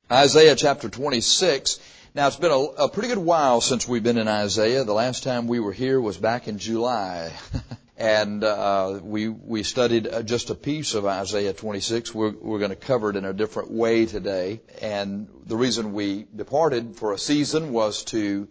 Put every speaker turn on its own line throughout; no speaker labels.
Isaiah chapter 26. Now, it's been a pretty good while since we've been in Isaiah. The last time we were here was back in July. And we studied just a piece of Isaiah 26. We're going to cover it in a different way today. And the reason we departed for a season was to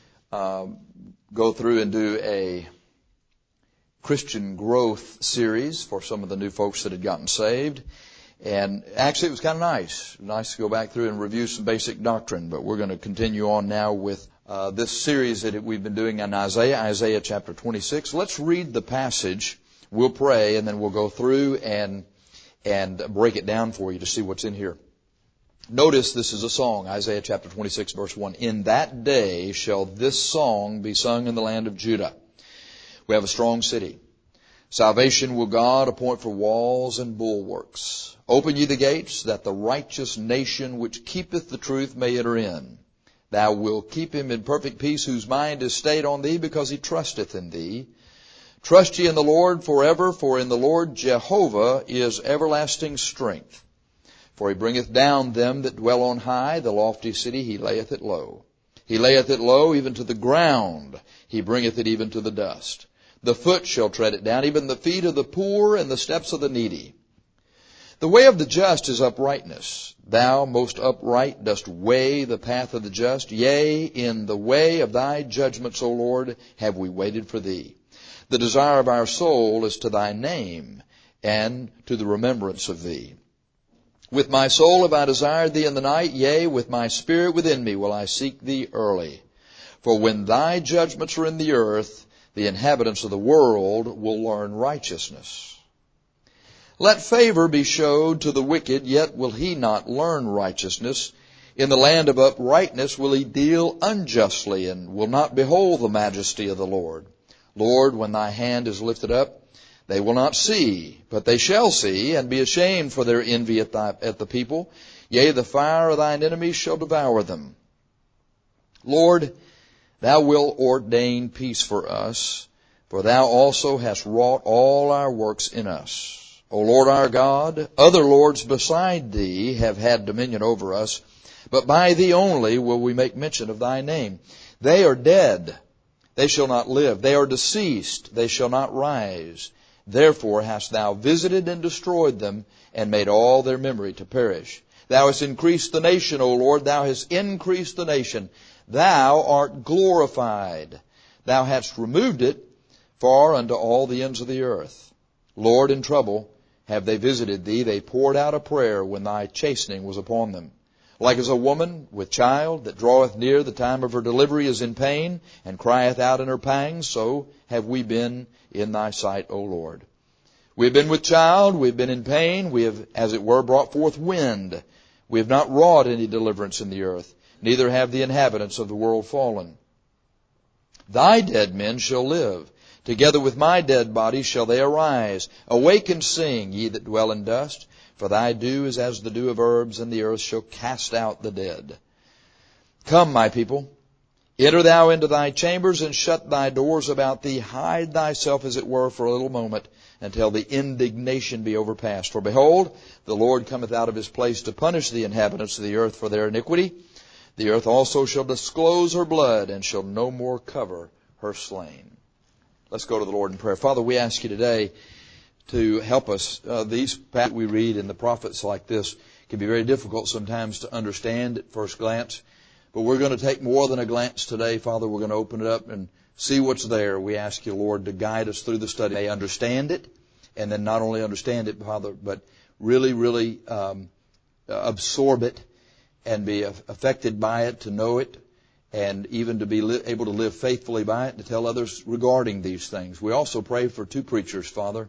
go through and do a Christian growth series for some of the new folks that had gotten saved. And actually, it was kind of nice to go back through and review some basic doctrine. But we're going to continue on now with this series that we've been doing on Isaiah chapter 26. Let's read the passage. We'll pray, and then we'll go through and break it down for you to see what's in here. Notice this is a song, Isaiah chapter 26, verse 1. In that day shall this song be sung in the land of Judah. We have a strong city. Salvation will God appoint for walls and bulwarks. Open ye the gates, that the righteous nation which keepeth the truth may enter in. Thou wilt keep him in perfect peace, whose mind is stayed on thee, because he trusteth in thee. Trust ye in the Lord forever, for in the Lord Jehovah is everlasting strength. For he bringeth down them that dwell on high, the lofty city he layeth it low. He layeth it low even to the ground, he bringeth it even to the dust. The foot shall tread it down, even the feet of the poor and the steps of the needy. The way of the just is uprightness. Thou, most upright, dost weigh the path of the just. Yea, in the way of thy judgments, O Lord, have we waited for thee. The desire of our soul is to thy name, and to the remembrance of thee. With my soul have I desired thee in the night, yea, with my spirit within me will I seek thee early. For when thy judgments are in the earth, the inhabitants of the world will learn righteousness. Let favor be showed to the wicked, yet will he not learn righteousness. In the land of uprightness will he deal unjustly, and will not behold the majesty of the Lord. Lord, when thy hand is lifted up, they will not see, but they shall see, and be ashamed for their envy at the people. Yea, the fire of thine enemies shall devour them. Lord, thou wilt ordain peace for us, for thou also hast wrought all our works in us. O Lord our God, other lords beside thee have had dominion over us, but by thee only will we make mention of thy name. They are dead, they shall not live. They are deceased, they shall not rise. Therefore hast thou visited and destroyed them, and made all their memory to perish. Thou hast increased the nation, O Lord, thou hast increased the nation. Thou art glorified. Thou hast removed it far unto all the ends of the earth. Lord, in trouble have they visited thee. They poured out a prayer when thy chastening was upon them. Like as a woman with child that draweth near the time of her delivery is in pain, and crieth out in her pangs, so have we been in thy sight, O Lord. We have been with child, we have been in pain, we have, as it were, brought forth wind. We have not wrought any deliverance in the earth, neither have the inhabitants of the world fallen. Thy dead men shall live. Together with my dead body shall they arise. Awake and sing, ye that dwell in dust. For thy dew is as the dew of herbs, and the earth shall cast out the dead. Come, my people, enter thou into thy chambers, and shut thy doors about thee. Hide thyself, as it were, for a little moment, until the indignation be overpast. For behold, the Lord cometh out of his place to punish the inhabitants of the earth for their iniquity. The earth also shall disclose her blood, and shall no more cover her slain. Let's go to the Lord in prayer. Father, we ask you today to help us. These passages we read in the prophets like this can be very difficult sometimes to understand at first glance. But we're going to take more than a glance today, Father. We're going to open it up and see what's there. We ask you, Lord, to guide us through the study. May understand it, and then not only understand it, Father, but really absorb it and be affected by it, to know it, and even to be able to live faithfully by it, to tell others regarding these things. We also pray for two preachers, Father,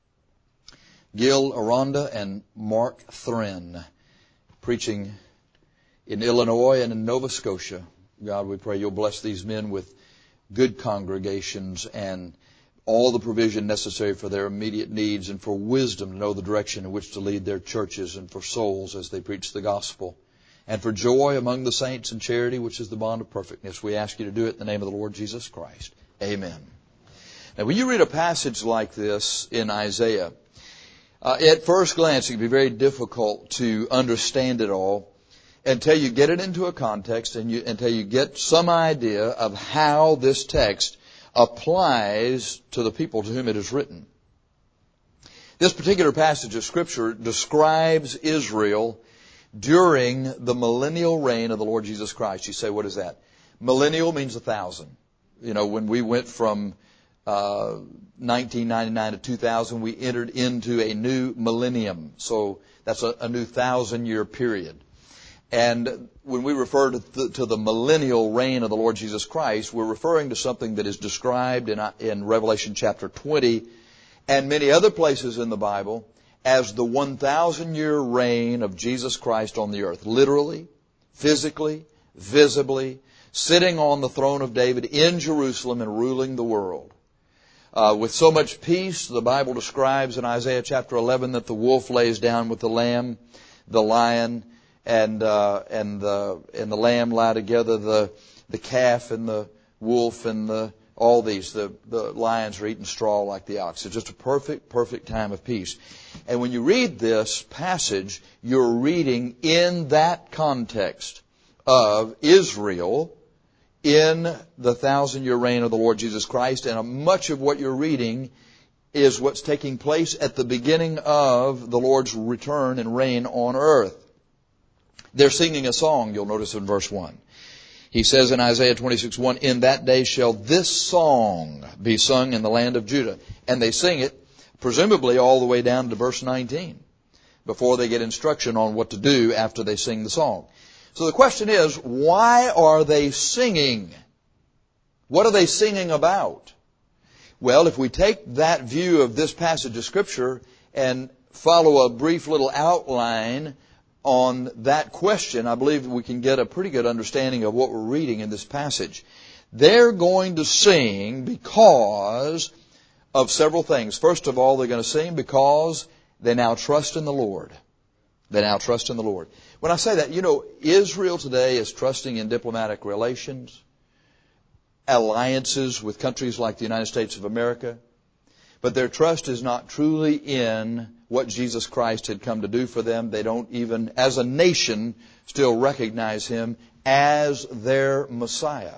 Gil Aranda and Mark Thrin, preaching in Illinois and in Nova Scotia. God, we pray you'll bless these men with good congregations and all the provision necessary for their immediate needs, and for wisdom to know the direction in which to lead their churches, and for souls as they preach the gospel, and for joy among the saints and charity, which is the bond of perfectness. We ask you to do it in the name of the Lord Jesus Christ. Amen. Now, when you read a passage like this in Isaiah, at first glance it can be very difficult to understand it all. until you get it into a context and until you get some idea of how this text applies to the people to whom it is written. This particular passage of Scripture describes Israel during the millennial reign of the Lord Jesus Christ. You say, what is that? Millennial means 1,000. You know, when we went from 1999 to 2000, we entered into a new millennium. So that's a new 1,000-year period. And when we refer to the millennial reign of the Lord Jesus Christ, we're referring to something that is described in Revelation chapter 20 and many other places in the Bible as the 1,000-year reign of Jesus Christ on the earth. Literally, physically, visibly, sitting on the throne of David in Jerusalem and ruling the world. With so much peace, the Bible describes in Isaiah chapter 11 that the wolf lays down with the lamb, the lion, and the lamb lie together, the calf and the wolf and all these. The lions are eating straw like the ox. It's just a perfect time of peace. And when you read this passage, you're reading in that context of Israel in the 1,000-year reign of the Lord Jesus Christ, and much of what you're reading is what's taking place at the beginning of the Lord's return and reign on earth. They're singing a song, you'll notice in verse 1. He says in Isaiah 26:1, "In that day shall this song be sung in the land of Judah." And they sing it, presumably all the way down to verse 19, before they get instruction on what to do after they sing the song. So the question is, why are they singing? What are they singing about? Well, if we take that view of this passage of Scripture and follow a brief little outline on that question, I believe we can get a pretty good understanding of what we're reading in this passage. They're going to sing because of several things. First of all, they're going to sing because they now trust in the Lord. They now trust in the Lord. When I say that, you know, Israel today is trusting in diplomatic relations, alliances with countries like the United States of America, but their trust is not truly in what Jesus Christ had come to do for them. They don't even, as a nation, still recognize Him as their Messiah.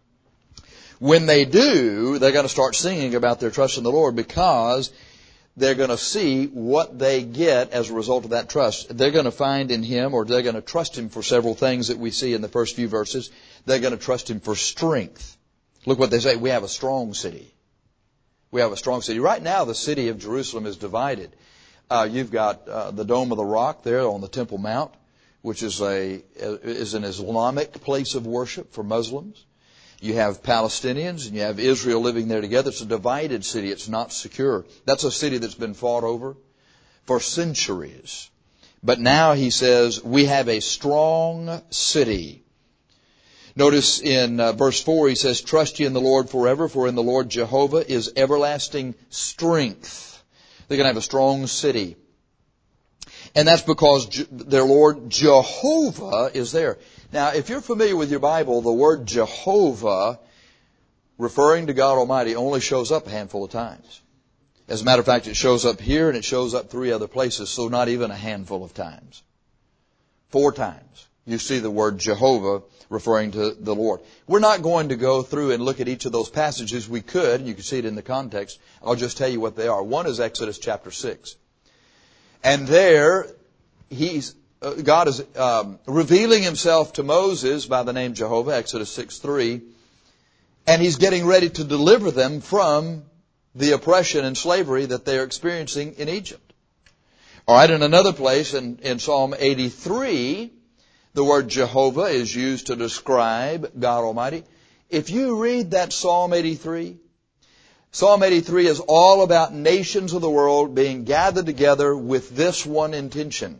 When they do, they're going to start singing about their trust in the Lord because they're going to see what they get as a result of that trust. They're going to find in Him, or they're going to trust Him for several things that we see in the first few verses. They're going to trust Him for strength. Look what they say. We have a strong city. We have a strong city. Right now, the city of Jerusalem is divided. You've got the Dome of the Rock there on the Temple Mount, which is an Islamic place of worship for Muslims. You have Palestinians and you have Israel living there together. It's a divided city. It's not secure. That's a city that's been fought over for centuries. But now he says, we have a strong city. Notice in verse 4 he says, "Trust ye in the Lord forever, for in the Lord Jehovah is everlasting strength." They're going to have a strong city. And that's because their Lord Jehovah is there. Now, if you're familiar with your Bible, the word Jehovah, referring to God Almighty, only shows up a handful of times. As a matter of fact, it shows up here and it shows up 3 other places, so not even a handful of times. 4 times you see the word Jehovah referring to the Lord. We're not going to go through and look at each of those passages. We could, and you can see it in the context. I'll just tell you what they are. One is Exodus chapter 6. And there, God is revealing Himself to Moses by the name Jehovah, Exodus 6:3, and He's getting ready to deliver them from the oppression and slavery that they're experiencing in Egypt. All right, in another place, in Psalm 83, the word Jehovah is used to describe God Almighty. If you read that Psalm 83 is all about nations of the world being gathered together with this one intention: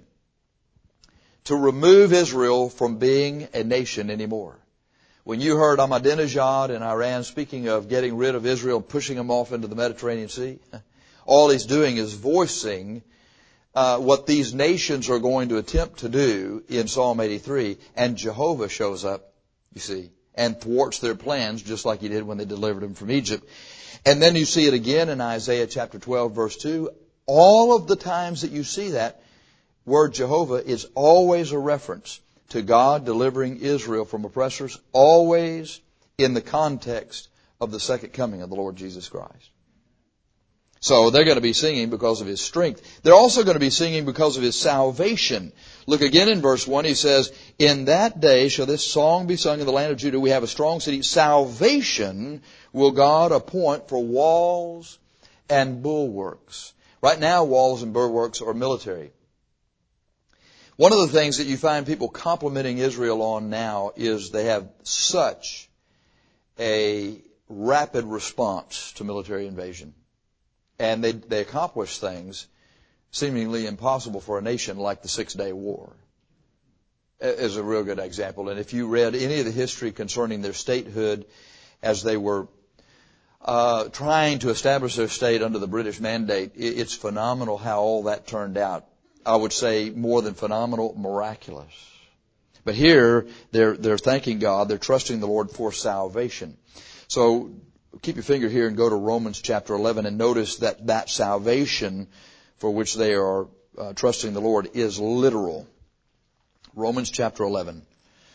to remove Israel from being a nation anymore. When you heard Ahmadinejad in Iran speaking of getting rid of Israel, pushing them off into the Mediterranean Sea, all he's doing is voicing what these nations are going to attempt to do in Psalm 83, and Jehovah shows up, you see, and thwarts their plans just like He did when they delivered them from Egypt. And then you see it again in Isaiah chapter 12, verse 2. All of the times that you see that word Jehovah is always a reference to God delivering Israel from oppressors, always in the context of the second coming of the Lord Jesus Christ. So they're going to be singing because of His strength. They're also going to be singing because of His salvation. Look again in verse 1. He says, in that day shall this song be sung in the land of Judah. We have a strong city. Salvation will God appoint for walls and bulwarks. Right now, walls and bulwarks are military. One of the things that you find people complimenting Israel on now is they have such a rapid response to military invasion. And they accomplish things seemingly impossible for a nation like the 6-Day War is a real good example. And if you read any of the history concerning their statehood as they were trying to establish their state under the British mandate, it's phenomenal how all that turned out. I would say more than phenomenal, miraculous. But here, they're thanking God, they're trusting the Lord for salvation. So, keep your finger here and go to Romans chapter 11 and notice that salvation for which they are trusting the Lord is literal. Romans chapter 11.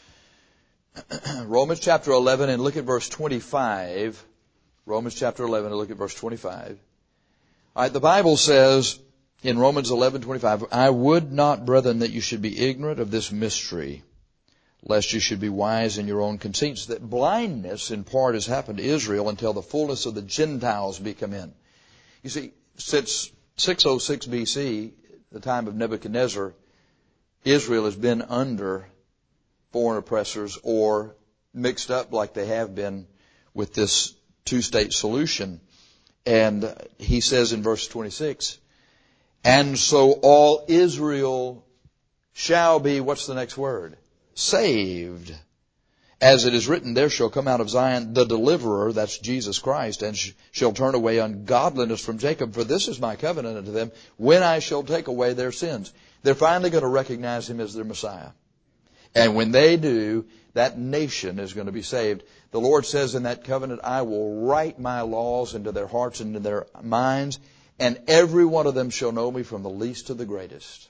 Romans chapter 11 and look at verse 25. Romans chapter 11 and look at verse 25. All right, the Bible says in Romans 11:25, I would not, brethren, that you should be ignorant of this mystery, lest you should be wise in your own conceits, that blindness in part has happened to Israel until the fullness of the Gentiles be come in. You see, since 606 BC, the time of Nebuchadnezzar, Israel has been under foreign oppressors or mixed up like they have been with this two-state solution. And he says in verse 26, and so all Israel shall be, what's the next word? Saved. As it is written, there shall come out of Zion the deliverer, that's Jesus Christ, and shall turn away ungodliness from Jacob. For this is my covenant unto them, when I shall take away their sins. They're finally going to recognize Him as their Messiah. And when they do, that nation is going to be saved. The Lord says in that covenant, I will write my laws into their hearts and into their minds, and every one of them shall know me from the least to the greatest.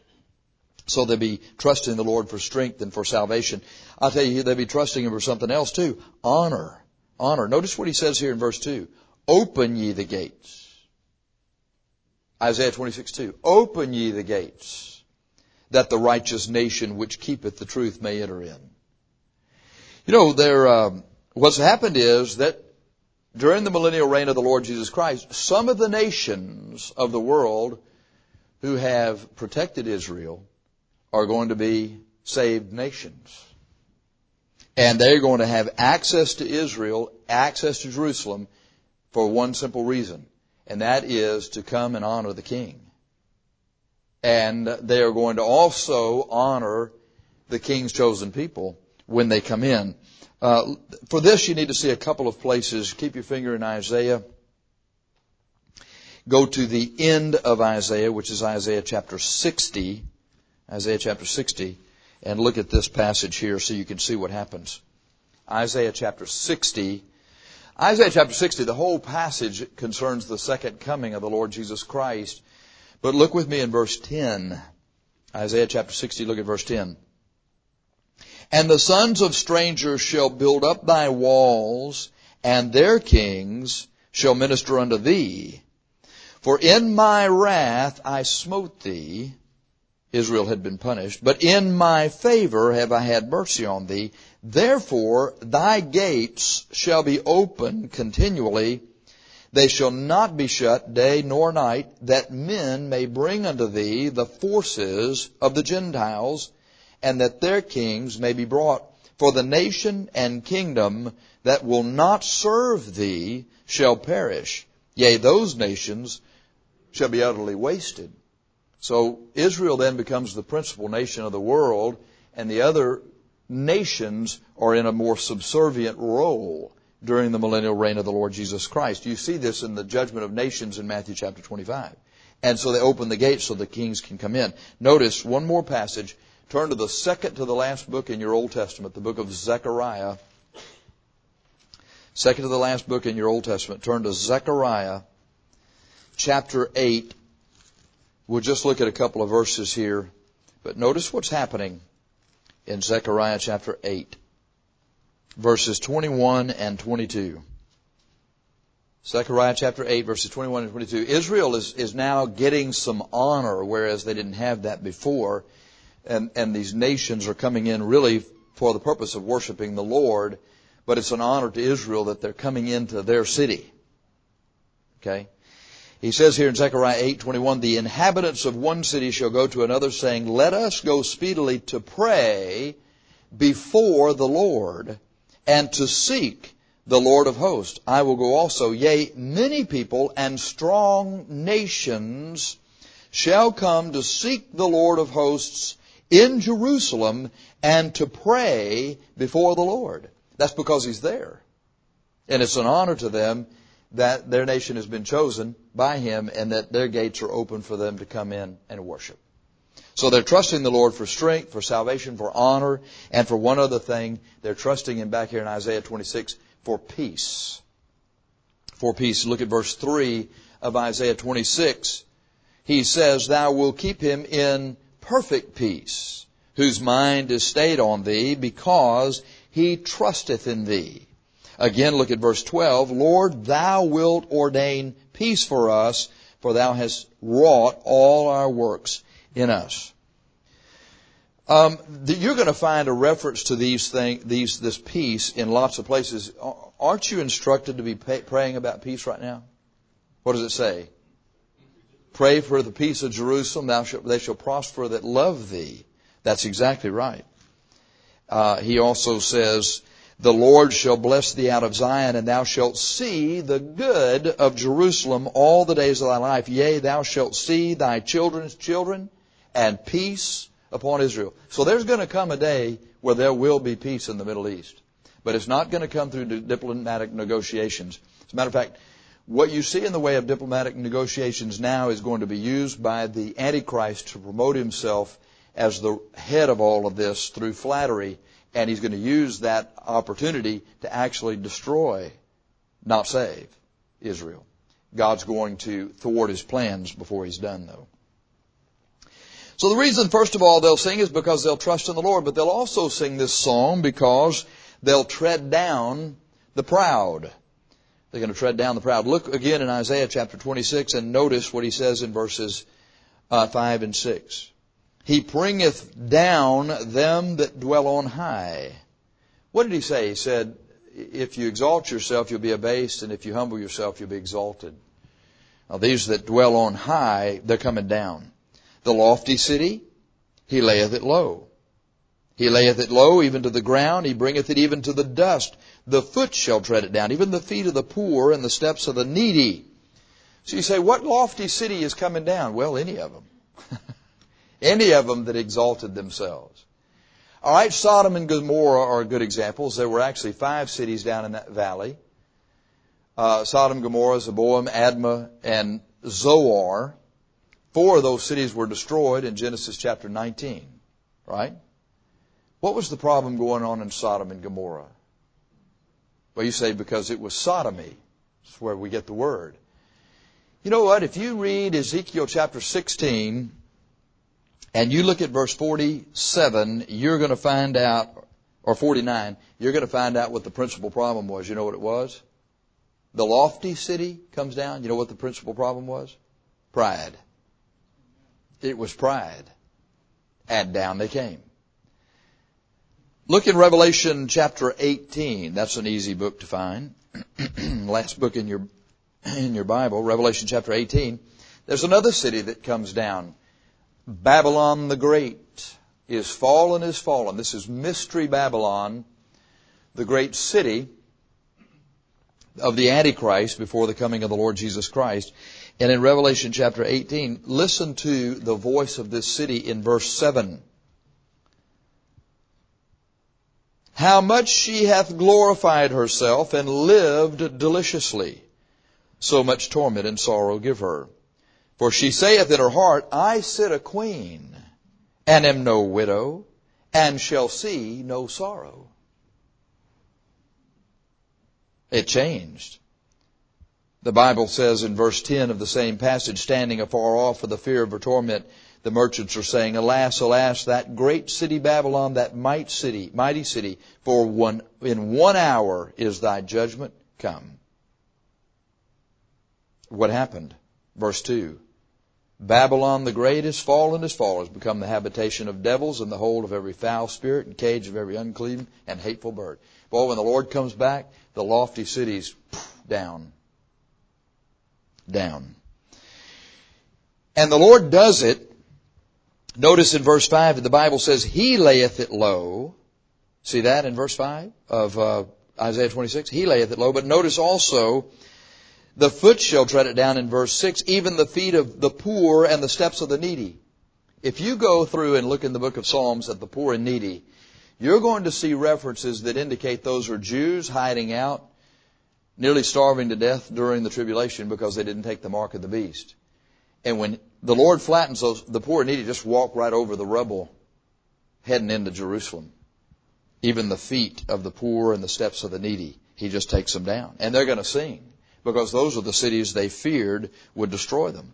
So they'll be trusting the Lord for strength and for salvation. I'll tell you, they'll be trusting Him for something else too. Honor. Honor. Notice what He says here in verse 2. Open ye the gates. Isaiah 26:2. Open ye the gates, that the righteous nation which keepeth the truth may enter in. You know, what's happened is that during the millennial reign of the Lord Jesus Christ, some of the nations of the world who have protected Israel are going to be saved nations. And they're going to have access to Israel, access to Jerusalem, for one simple reason, and that is to come and honor the King. And they are going to also honor the King's chosen people when they come in. For this, you need to see a couple of places. Keep your finger in Isaiah. Go to the end of Isaiah, which is Isaiah chapter 60. Isaiah chapter 60. And look at this passage here so you can see what happens. Isaiah chapter 60. Isaiah chapter 60, the whole passage concerns the second coming of the Lord Jesus Christ. But look with me in verse 10. Isaiah chapter 60, look at verse 10. And the sons of strangers shall build up thy walls, and their kings shall minister unto thee. For in my wrath I smote thee. Israel had been punished. But in my favor have I had mercy on thee. Therefore thy gates shall be open continually. They shall not be shut day nor night, that men may bring unto thee the forces of the Gentiles, and that their kings may be brought. For the nation and kingdom that will not serve thee shall perish. Yea, those nations shall be utterly wasted. So Israel then becomes the principal nation of the world, and the other nations are in a more subservient role during the millennial reign of the Lord Jesus Christ. You see this in the judgment of nations in Matthew chapter 25. And so they open the gates so the kings can come in. Notice one more passage. Turn to the second to the last book in your Old Testament, the book of Zechariah. Second to the last book in your Old Testament. Turn to Zechariah chapter 8. We'll just look at a couple of verses here. But notice what's happening in Zechariah chapter 8, verses 21 and 22. Zechariah chapter 8, verses 21 and 22. Israel is now getting some honor, whereas they didn't have that before. And these nations are coming in really for the purpose of worshiping the Lord. But it's an honor to Israel that they're coming into their city. Okay? He says here in Zechariah 8:21, the inhabitants of one city shall go to another, saying, let us go speedily to pray before the Lord, and to seek the Lord of hosts. I will go also. Yea, many people and strong nations shall come to seek the Lord of hosts in Jerusalem, and to pray before the Lord. That's because He's there. And it's an honor to them that their nation has been chosen by Him, and that their gates are open for them to come in and worship. So they're trusting the Lord for strength, for salvation, for honor, and for one other thing. They're trusting Him back here in Isaiah 26 for peace. For peace. Look at verse 3 of Isaiah 26. He says, thou wilt keep him in perfect peace, whose mind is stayed on thee, because he trusteth in thee. Again, look at verse 12. Lord, thou wilt ordain peace for us, for thou hast wrought all our works in us. You're going to find a reference to this peace in lots of places. Aren't you instructed to be praying about peace right now? What does it say? Pray for the peace of Jerusalem. They shall prosper that love thee. That's exactly right. He also says, the Lord shall bless thee out of Zion, and thou shalt see the good of Jerusalem all the days of thy life. Yea, thou shalt see thy children's children, and peace upon Israel. So there's going to come a day where there will be peace in the Middle East. But it's not going to come through diplomatic negotiations. As a matter of fact, what you see in the way of diplomatic negotiations now is going to be used by the Antichrist to promote himself as the head of all of this through flattery. And he's going to use that opportunity to actually destroy, not save, Israel. God's going to thwart His plans before He's done, though. So the reason, first of all, they'll sing is because they'll trust in the Lord, but they'll also sing this song because they'll tread down the proud. They're going to tread down the proud. Look again in Isaiah chapter 26 and notice what he says in verses 5 and 6. He bringeth down them that dwell on high. What did he say? He said, if you exalt yourself, you'll be abased, and if you humble yourself, you'll be exalted. Now these that dwell on high, they're coming down. The lofty city, He layeth it low. He layeth it low even to the ground. He bringeth it even to the dust. The foot shall tread it down, even the feet of the poor and the steps of the needy. So you say, what lofty city is coming down? Well, any of them. Any of them that exalted themselves. All right, Sodom and Gomorrah are good examples. There were actually 5 cities down in that valley. Sodom, Gomorrah, Zeboim, Admah, and Zoar. 4 of those cities were destroyed in Genesis chapter 19. Right? What was the problem going on in Sodom and Gomorrah? Well, you say because it was sodomy. That's where we get the word. You know what? If you read Ezekiel chapter 16 and you look at verse 47, you're going to find out, or 49, you're going to find out what the principal problem was. You know what it was? The lofty city comes down. You know what the principal problem was? Pride. It was pride. And down they came. Look in Revelation chapter 18. That's an easy book to find. Last book in your Bible, Revelation chapter 18. There's another city that comes down. Babylon the Great is fallen. This is Mystery Babylon, the great city of the Antichrist before the coming of the Lord Jesus Christ. And in Revelation chapter 18, listen to the voice of this city in verse 7. How much she hath glorified herself and lived deliciously. So much torment and sorrow give her. For she saith in her heart, I sit a queen, and am no widow, and shall see no sorrow. It changed. The Bible says in verse 10 of the same passage, standing afar off for the fear of her torment, The merchants are saying, alas, alas, that great city Babylon, that mighty city, for in 1 hour is thy judgment come. What happened? Verse 2. Babylon the great is fallen, has become the habitation of devils and the hold of every foul spirit and cage of every unclean and hateful bird. Boy, when the Lord comes back, the lofty cities, down. Down. And the Lord does it. Notice in verse 5 that the Bible says, He layeth it low. See that in verse 5 of Isaiah 26? He layeth it low. But notice also, the foot shall tread it down in verse 6, even the feet of the poor and the steps of the needy. If you go through and look in the book of Psalms at the poor and needy, you're going to see references that indicate those are Jews hiding out, nearly starving to death during the tribulation because they didn't take the mark of the beast. And when the Lord flattens those, the poor and needy just walk right over the rubble heading into Jerusalem. Even the feet of the poor and the steps of the needy, He just takes them down. And they're going to sing, because those are the cities they feared would destroy them.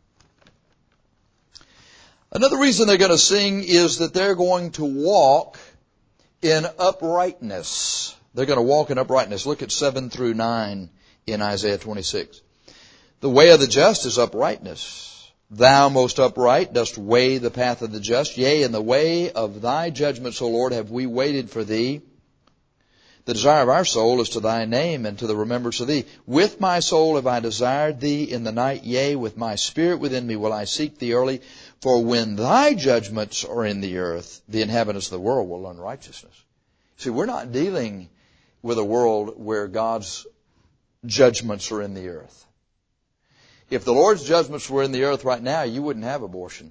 Another reason they're going to sing is that they're going to walk in uprightness. They're going to walk in uprightness. Look at 7 through 9 in Isaiah 26. The way of the just is uprightness. Thou, most upright, dost weigh the path of the just. Yea, in the way of thy judgments, O Lord, have we waited for thee. The desire of our soul is to thy name and to the remembrance of thee. With my soul have I desired thee in the night. Yea, with my spirit within me will I seek thee early. For when thy judgments are in the earth, the inhabitants of the world will learn righteousness. See, we're not dealing with a world where God's judgments are in the earth. If the Lord's judgments were in the earth right now, you wouldn't have abortion.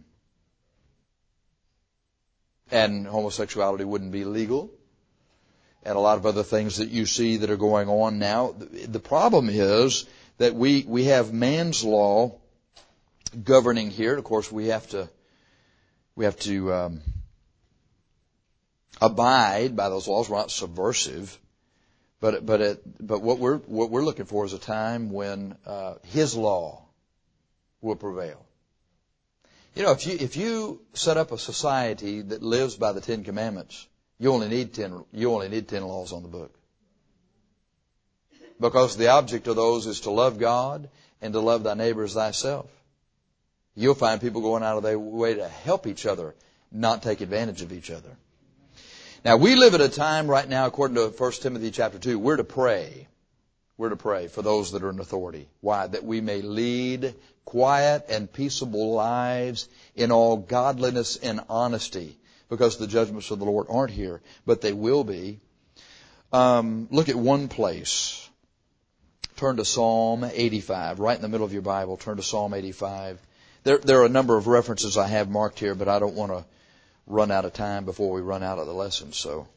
And homosexuality wouldn't be legal. And a lot of other things that you see that are going on now. The problem is that we have man's law governing here. Of course, we have to abide by those laws. We're not subversive. But what we're looking for is a time when His law will prevail. You know, if you set up a society that lives by the 10 Commandments, you only need 10 laws on the book. Because the object of those is to love God and to love thy neighbor as thyself. You'll find people going out of their way to help each other, not take advantage of each other. Now, we live at a time right now, according to 1 Timothy chapter 2, we're to pray. We're to pray for those that are in authority. Why? That we may lead quiet and peaceable lives in all godliness and honesty. Because the judgments of the Lord aren't here, but they will be. Look at one place. Turn to Psalm 85. Right in the middle of your Bible, turn to Psalm 85. There are a number of references I have marked here, but I don't want to run out of time before we run out of the lesson. So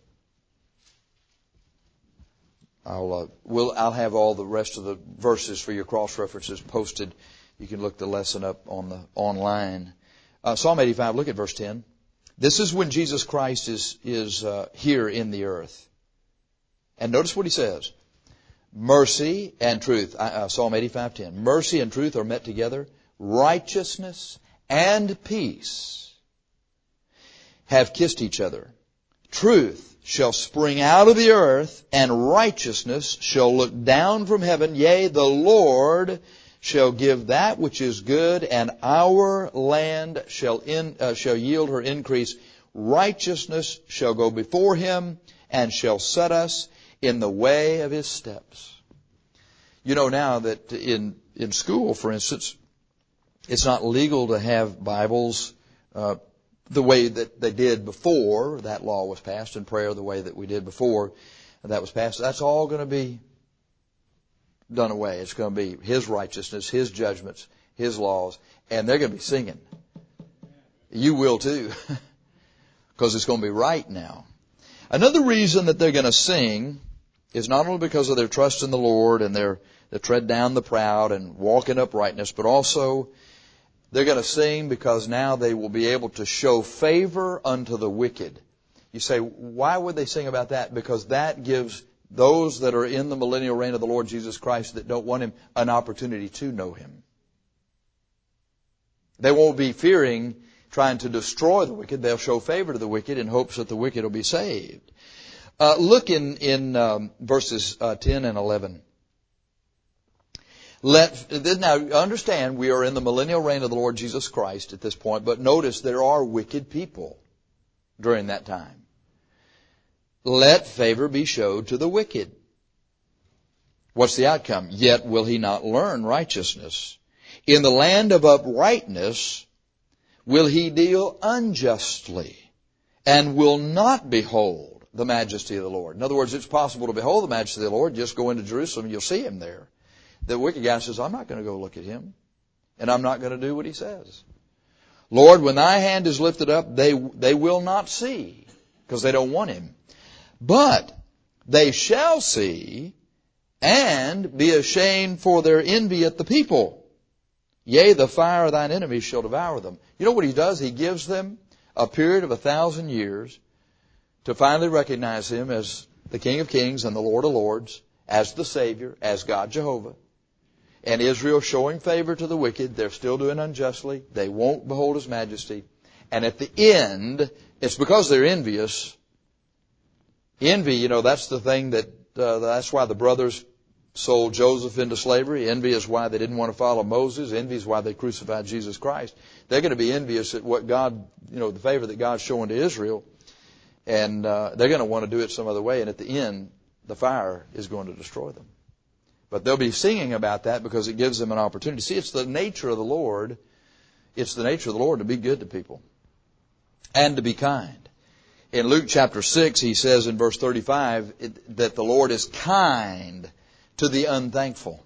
I'll have all the rest of the verses for your cross references posted. You can look the lesson up on the online. Psalm 85. Look at verse 10. This is when Jesus Christ is here in the earth. And notice what He says. Mercy and truth. Psalm 85:10. Mercy and truth are met together. Righteousness and peace have kissed each other. Truth shall spring out of the earth, and righteousness shall look down from heaven. Yea, the Lord shall give that which is good, and our land shall yield her increase. Righteousness shall go before Him, and shall set us in the way of His steps. You know now that in school, for instance, it's not legal to have Bibles the way that they did before that law was passed, and prayer the way that we did before that was passed. That's all going to be done away. It's going to be His righteousness, His judgments, His laws, and they're going to be singing. You will too, because it's going to be right now. Another reason that they're going to sing is not only because of their trust in the Lord and their tread down the proud and walk in uprightness, but also they're going to sing because now they will be able to show favor unto the wicked. You say, why would they sing about that? Because that gives those that are in the millennial reign of the Lord Jesus Christ that don't want Him an opportunity to know Him. They won't be fearing trying to destroy the wicked, they'll show favor to the wicked in hopes that the wicked will be saved. Look in verses 10 and 11. Now understand, we are in the millennial reign of the Lord Jesus Christ at this point, but notice there are wicked people during that time. Let favor be showed to the wicked. What's the outcome? Yet will he not learn righteousness. In the land of uprightness will he deal unjustly, and will not behold the majesty of the Lord. In other words, it's possible to behold the majesty of the Lord. Just go into Jerusalem and you'll see him there. The wicked guy says, I'm not going to go look at him, and I'm not going to do what he says. Lord, when thy hand is lifted up, they will not see, because they don't want him. But they shall see, and be ashamed for their envy at the people. Yea, the fire of thine enemies shall devour them. You know what he does? He gives them a period of 1,000 years to finally recognize him as the King of Kings and the Lord of Lords, as the Savior, as God Jehovah. And Israel showing favor to the wicked. They're still doing unjustly. They won't behold his majesty. And at the end, it's because they're envious. Envy, that's the thing that's why the brothers sold Joseph into slavery. Envy is why they didn't want to follow Moses. Envy is why they crucified Jesus Christ. They're going to be envious at what God, the favor that God's showing to Israel. And they're going to want to do it some other way. And at the end, the fire is going to destroy them. But they'll be singing about that because it gives them an opportunity. See, it's the nature of the Lord. It's the nature of the Lord to be good to people and to be kind. In Luke chapter 6, he says in verse 35 that the Lord is kind to the unthankful.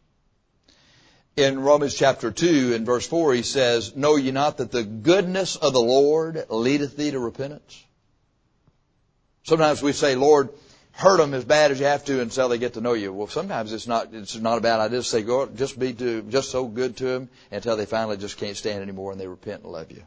In Romans chapter 2 in verse 4, he says, Know ye not that the goodness of the Lord leadeth thee to repentance? Sometimes we say, Lord, hurt them as bad as you have to until they get to know you. Well, sometimes it's not a bad idea to say, go just so good to them until they finally just can't stand anymore and they repent and love you.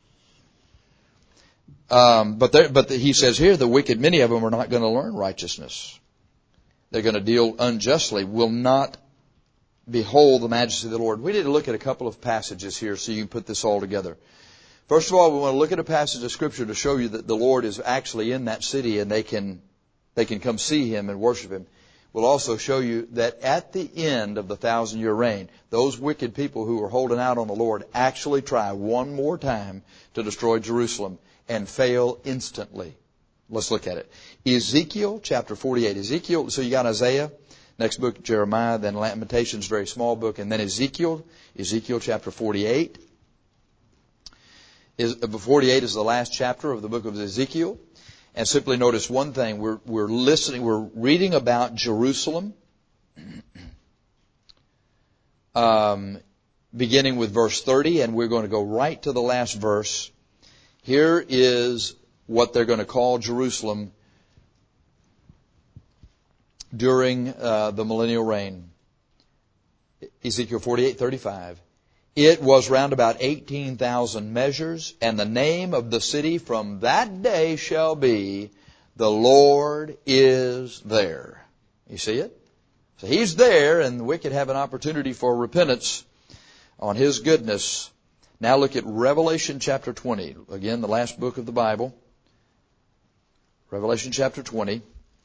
But he says here, the wicked, many of them are not going to learn righteousness. They're going to deal unjustly, will not behold the majesty of the Lord. We need to look at a couple of passages here so you can put this all together. First of all, we want to look at a passage of Scripture to show you that the Lord is actually in that city and they can come see him and worship him. We'll also show you that at the end of the 1,000-year reign, those wicked people who are holding out on the Lord actually try one more time to destroy Jerusalem and fail instantly. Let's look at it. Ezekiel chapter 48. So you got Isaiah, next book Jeremiah, then Lamentations, very small book, and then Ezekiel chapter 48. 48 is the last chapter of the book of Ezekiel. And simply notice one thing. We're reading about Jerusalem, beginning with verse 30, and we're going to go right to the last verse. Here is what they're going to call Jerusalem during the millennial reign. Ezekiel 48:35. It was round about 18,000 measures, and the name of the city from that day shall be, The Lord is there. You see it? So he's there, and the wicked have an opportunity for repentance on his goodness. Now look at Revelation chapter 20. Again, the last book of the Bible. Revelation chapter 20.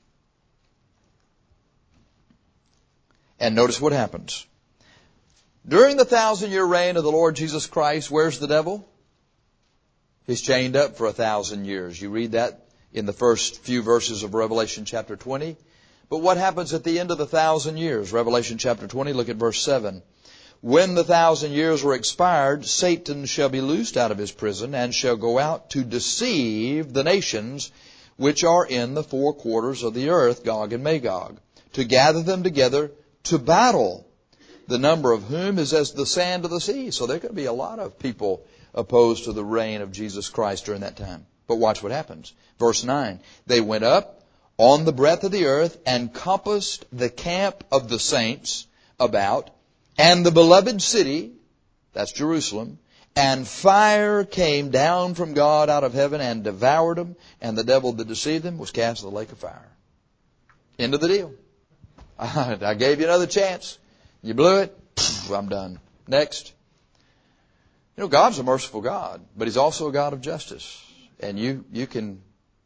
And notice what happens. During the 1,000-year reign of the Lord Jesus Christ, where's the devil? He's chained up for 1,000 years. You read that in the first few verses of Revelation chapter 20. But what happens at the end of the 1,000 years? Revelation chapter 20, look at verse 7. When the 1,000 years were expired, Satan shall be loosed out of his prison and shall go out to deceive the nations which are in the four quarters of the earth, Gog and Magog, to gather them together to battle, the number of whom is as the sand of the sea. So there could be a lot of people opposed to the reign of Jesus Christ during that time. But watch what happens. Verse 9. They went up on the breadth of the earth and compassed the camp of the saints about, and the beloved city, that's Jerusalem, and fire came down from God out of heaven and devoured them, and the devil that deceived them was cast in the lake of fire. End of the deal. I gave you another chance. You blew it. I'm done. Next. You know, God's a merciful God, but He's also a God of justice. And you can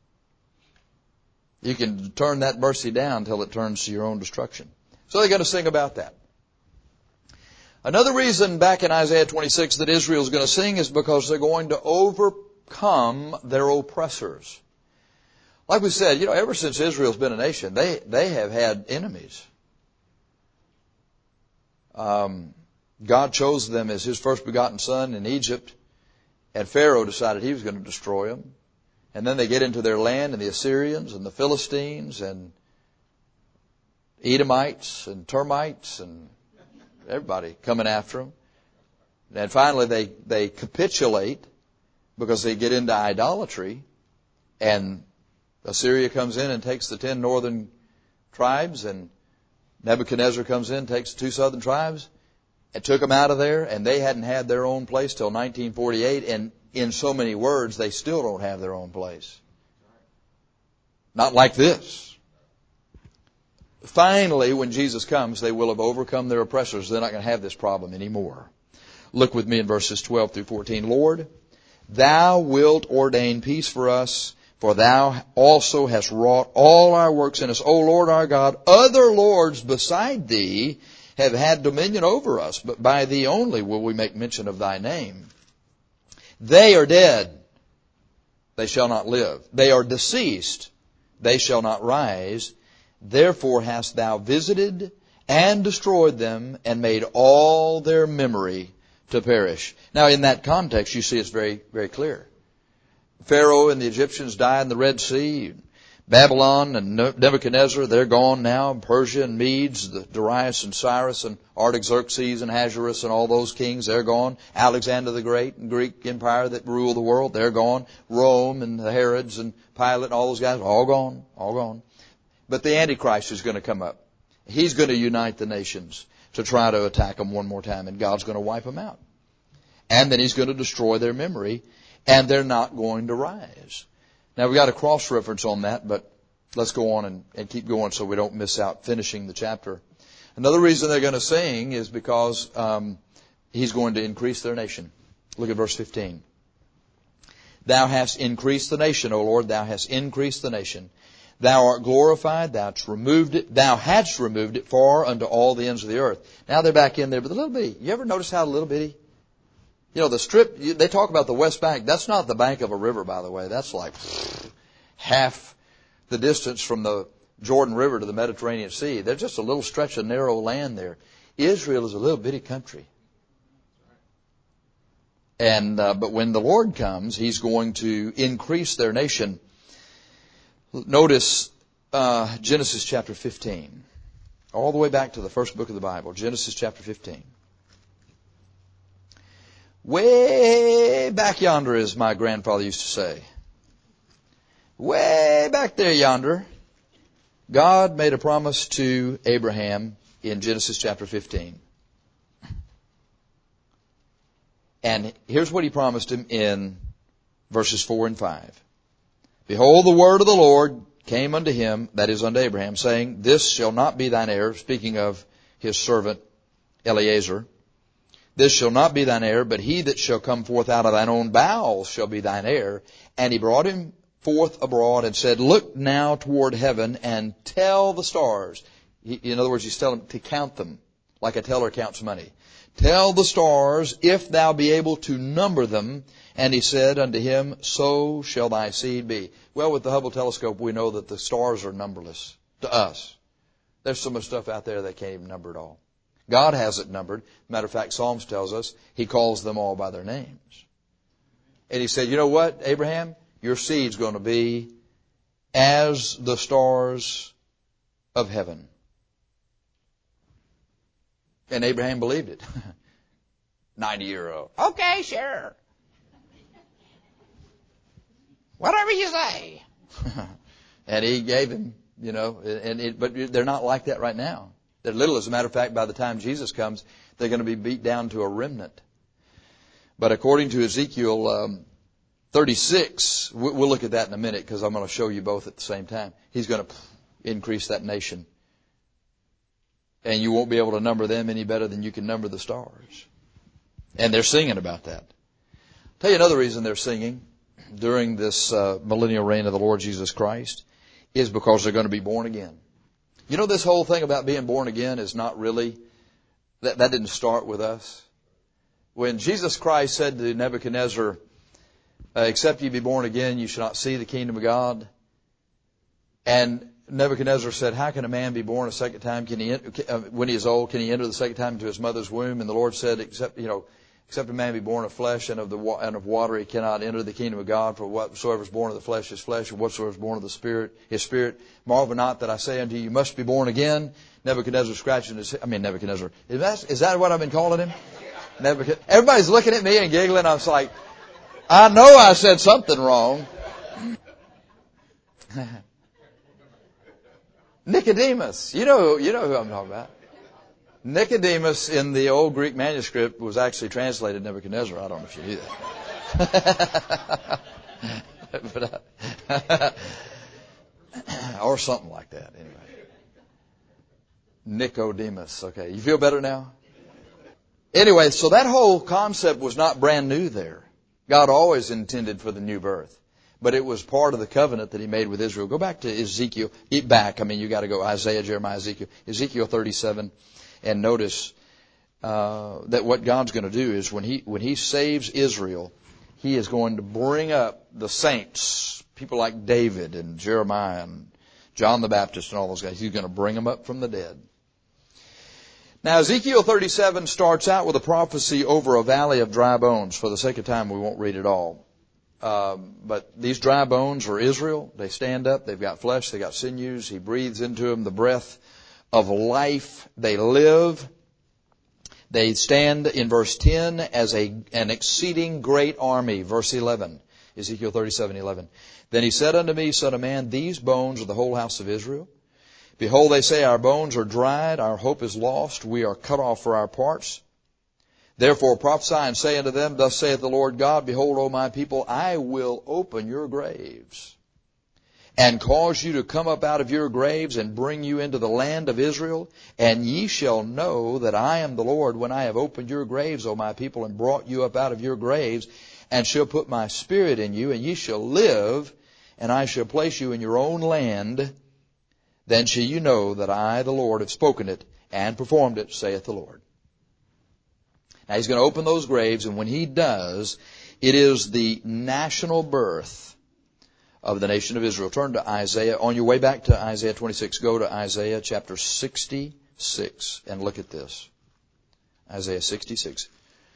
turn that mercy down until it turns to your own destruction. So they're going to sing about that. Another reason back in Isaiah 26 that Israel's going to sing is because they're going to overcome their oppressors. Like we said, you know, ever since Israel's been a nation, they have had enemies. God chose them as His first begotten son in Egypt, and Pharaoh decided he was going to destroy them. And then they get into their land, and the Assyrians and the Philistines and Edomites and termites and everybody coming after them. And finally they capitulate because they get into idolatry, and Assyria comes in and takes the 10 northern tribes, and Nebuchadnezzar comes in, takes the 2 southern tribes, and took them out of there, and they hadn't had their own place till 1948, and in so many words, they still don't have their own place. Not like this. Finally, when Jesus comes, they will have overcome their oppressors. They're not going to have this problem anymore. Look with me in verses 12 through 14. Lord, Thou wilt ordain peace for us, for Thou also hast wrought all our works in us. O Lord our God, other lords beside Thee have had dominion over us, but by Thee only will we make mention of Thy name. They are dead, they shall not live. They are deceased, they shall not rise. Therefore hast Thou visited and destroyed them, and made all their memory to perish. Now in that context, you see it's very, very clear. Pharaoh and the Egyptians died in the Red Sea. Babylon and Nebuchadnezzar, they're gone now. Persia and Medes, the Darius and Cyrus and Artaxerxes and Ahasuerus and all those kings, they're gone. Alexander the Great and Greek Empire that ruled the world, they're gone. Rome and the Herods and Pilate and all those guys, all gone, all gone. But the Antichrist is going to come up. He's going to unite the nations to try to attack them one more time, and God's going to wipe them out. And then He's going to destroy their memory, and they're not going to rise. Now, we've got a cross-reference on that, but let's go on and keep going so we don't miss out finishing the chapter. Another reason they're going to sing is because He's going to increase their nation. Look at verse 15. Thou hast increased the nation, O Lord, Thou hast increased the nation. Thou art glorified, Thou hadst removed it far unto all the ends of the earth. Now they're back in there, but the little bitty. You ever notice how little bitty? You know, the strip, they talk about the West Bank. That's not the bank of a river, by the way. That's like half the distance from the Jordan River to the Mediterranean Sea. There's just a little stretch of narrow land there. Israel is a little bitty country. And, but when the Lord comes, He's going to increase their nation. Notice, Genesis chapter 15. All the way back to the first book of the Bible. Genesis chapter 15. Way back yonder, as my grandfather used to say. Way back there yonder, God made a promise to Abraham in Genesis chapter 15. And here's what He promised him in verses 4 and 5. Behold, the word of the Lord came unto him, that is unto Abraham, saying, This shall not be thine heir, speaking of his servant Eliezer. This shall not be thine heir, but he that shall come forth out of thine own bowels shall be thine heir. And he brought him forth abroad and said, Look now toward heaven and tell the stars. In other words, He's telling them to count them, like a teller counts money. Tell the stars, if thou be able to number them. And he said unto him, So shall thy seed be. Well, with the Hubble telescope, we know that the stars are numberless to us. There's so much stuff out there they can't even number it all. God has it numbered. Matter of fact, Psalms tells us He calls them all by their names. And He said, you know what, Abraham? Your seed's going to be as the stars of heaven. And Abraham believed it. 90-year-old. Okay, sure. Whatever you say. And He gave him, you know, but they're not like that right now. They're little. As a matter of fact, by the time Jesus comes, they're going to be beat down to a remnant. But according to Ezekiel 36, we'll look at that in a minute because I'm going to show you both at the same time. He's going to increase that nation. And you won't be able to number them any better than you can number the stars. And they're singing about that. Tell you another reason they're singing during this millennial reign of the Lord Jesus Christ is because they're going to be born again. You know, this whole thing about being born again is not really, that didn't start with us. When Jesus Christ said to Nebuchadnezzar, except ye be born again, you shall not see the kingdom of God. And Nebuchadnezzar said, how can a man be born a second time? When he is old, can he enter the second time into his mother's womb? And the Lord said, except a man be born of flesh and of water, he cannot enter the kingdom of God. For whatsoever is born of the flesh is flesh, and whatsoever is born of the Spirit is spirit. Marvel not that I say unto you, you must be born again. Nebuchadnezzar scratching his head. Nebuchadnezzar. Is that what I've been calling him? Everybody's looking at me and giggling. I was like, I know I said something wrong. Nicodemus. You know who I'm talking about. Nicodemus in the old Greek manuscript was actually translated Nebuchadnezzar. I don't know if you knew that. Or something like that, anyway. Nicodemus. Okay, you feel better now? Anyway, so that whole concept was not brand new there. God always intended for the new birth. But it was part of the covenant that He made with Israel. Go back to Ezekiel. You got to go Isaiah, Jeremiah, Ezekiel. Ezekiel 37. And notice that what God's going to do is when He saves Israel, He is going to bring up the saints, people like David and Jeremiah and John the Baptist and all those guys. He's going to bring them up from the dead. Now, Ezekiel 37 starts out with a prophecy over a valley of dry bones. For the sake of time, we won't read it all. But these dry bones are Israel. They stand up. They've got flesh. They've got sinews. He breathes into them the breath of life. They live. They stand in verse 10 as an exceeding great army. Verse 11, Ezekiel 37:11. Then he said unto me, Son of man, these bones are the whole house of Israel. Behold, they say, our bones are dried, our hope is lost, we are cut off for our parts. Therefore prophesy and say unto them, Thus saith the Lord God, Behold, O my people, I will open your graves, and cause you to come up out of your graves, and bring you into the land of Israel. And ye shall know that I am the Lord, when I have opened your graves, O my people, and brought you up out of your graves, and shall put my spirit in you, and ye shall live, and I shall place you in your own land. Then shall you know that I, the Lord, have spoken it and performed it, saith the Lord. Now He's going to open those graves, and when He does, it is the national birth of the nation of Israel. Turn to Isaiah. On your way back to Isaiah 26, go to Isaiah chapter 66 and look at this. Isaiah 66.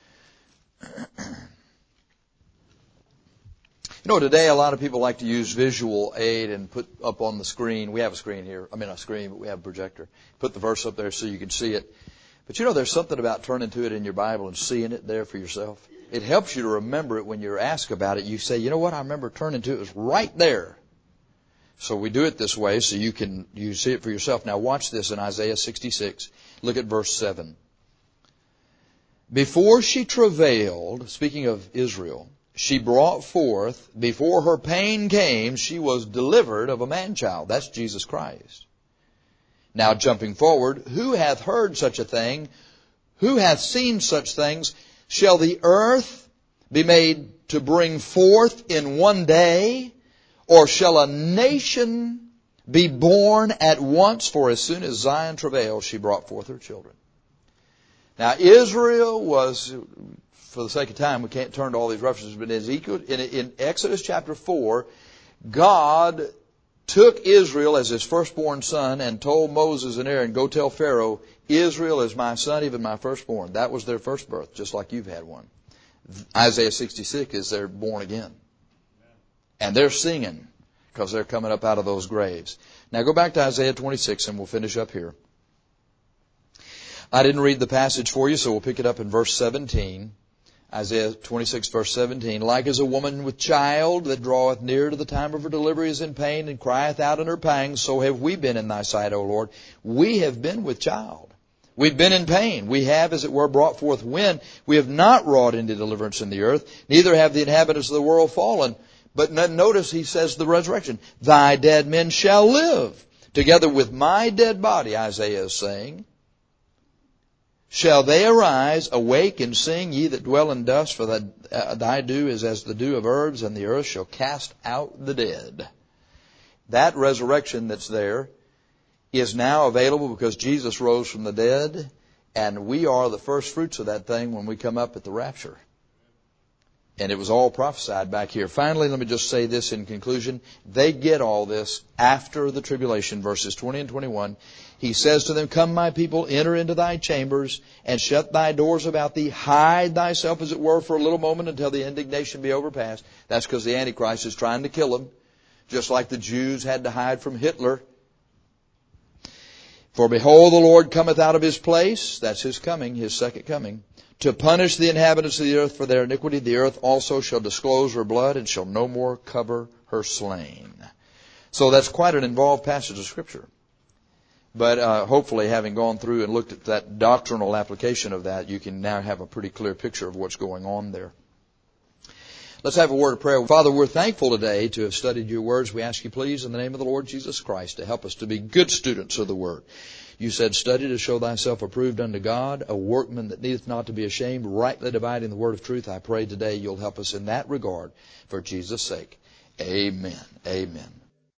You know, today a lot of people like to use visual aid and put up on the screen. We have a screen here. A screen, but we have a projector. Put the verse up there so you can see it. But you know, there's something about turning to it in your Bible and seeing it there for yourself. It helps you to remember it when you're asked about it. You say, you know what, I remember turning to it. It was right there. So we do it this way so you see it for yourself. Now watch this in Isaiah 66. Look at verse 7. Before she travailed, speaking of Israel, she brought forth, before her pain came, she was delivered of a man-child. That's Jesus Christ. Now jumping forward, who hath heard such a thing? Who hath seen such things? Shall the earth be made to bring forth in one day? Or shall a nation be born at once? For as soon as Zion travailed, she brought forth her children. Now Israel was, for the sake of time, we can't turn to all these references, but in Exodus chapter 4, God took Israel as His firstborn son and told Moses and Aaron, go tell Pharaoh, Israel is my son, even my firstborn. That was their first birth, just like you've had one. Isaiah 66 is they're born again. And they're singing because they're coming up out of those graves. Now go back to Isaiah 26 and we'll finish up here. I didn't read the passage for you, so we'll pick it up in verse 17. Isaiah 26 verse 17. Like as a woman with child that draweth near to the time of her delivery is in pain and crieth out in her pangs, so have we been in thy sight, O Lord. We have been with child. We've been in pain. We have, as it were, brought forth wind. We have not wrought into deliverance in the earth, neither have the inhabitants of the world fallen. But notice He says the resurrection. Thy dead men shall live. Together with my dead body, Isaiah is saying, shall they arise, awake and sing, ye that dwell in dust, for thy dew is as the dew of herbs, and the earth shall cast out the dead. That resurrection that's there is now available because Jesus rose from the dead, and we are the first fruits of that thing when we come up at the rapture. And it was all prophesied back here. Finally, let me just say this in conclusion. They get all this after the tribulation, verses 20 and 21. He says to them, come, my people, enter into thy chambers, and shut thy doors about thee. Hide thyself, as it were, for a little moment until the indignation be overpast. That's because the Antichrist is trying to kill them, just like the Jews had to hide from Hitler. For behold, the Lord cometh out of his place, that's his coming, his second coming, to punish the inhabitants of the earth for their iniquity. The earth also shall disclose her blood, and shall no more cover her slain. So that's quite an involved passage of Scripture. But hopefully, having gone through and looked at that doctrinal application of that, you can now have a pretty clear picture of what's going on there. Let's have a word of prayer. Father, we're thankful today to have studied your words. We ask you, please, in the name of the Lord Jesus Christ, to help us to be good students of the word. You said, study to show thyself approved unto God, a workman that needeth not to be ashamed, rightly dividing the word of truth. I pray today you'll help us in that regard for Jesus' sake. Amen. Amen.